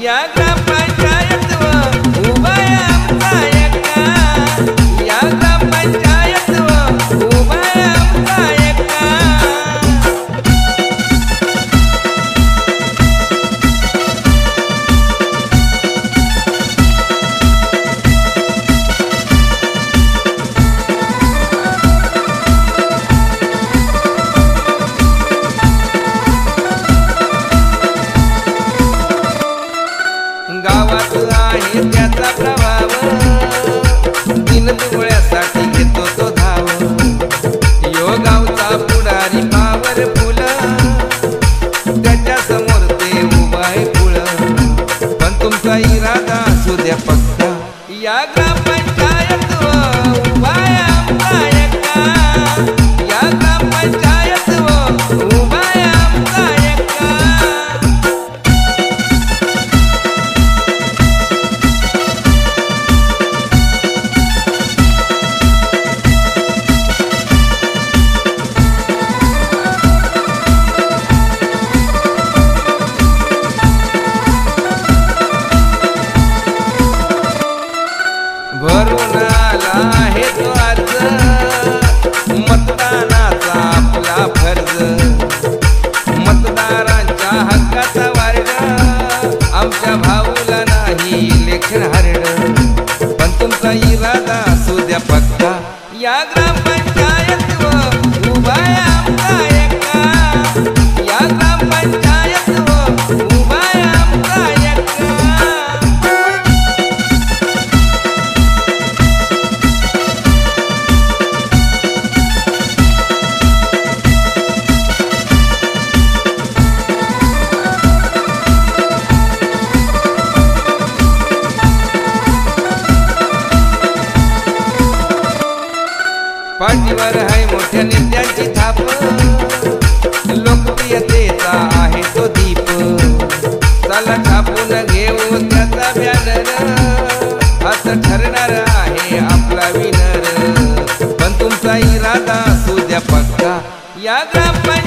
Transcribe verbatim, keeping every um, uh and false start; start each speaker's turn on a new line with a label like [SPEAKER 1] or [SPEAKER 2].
[SPEAKER 1] या ग्रामपंचायत व उभाया आमचा एका, या ग्रामपंचायत व उभाया आमचा एका. गावात आहे त्याचा प्रभाव, दिनदुबळ्यासाठी घेतो तो धाव. यो गावचा पुढारी पॉवरफुल, त्याच्या समोर ते उभा आहे फुल. पण तुमचा इरादा असू द्या पक्का, या ग्रामपंचायत व उभाया आमचा एका, या ग्रामपंचायत व उभाया आमचा एका. भरून आला आहे तो अर्ज, मतदानाचा आपला फर्ज. मतदारांच्या हक्काचा वार्ड, आमच्या भाऊला नाही इलेक्शन हारड. पण तुमचा इरादा असू द्या पक्का, या ग्रामपंचायत व उभाया आमचा एका, या ग्रामपंचायत व उभाया आमचा एका. पाठीवर आहे मोठ्या नेत्यांची थाप, लोकप्रियतेचा आहे तो दीप. चला छापून घेऊ त्याचा बॅनर, असं ठरणार आहे आपला विनर. पण तुमचा इरादा असू द्या पक्का, या ग्रामपंचायत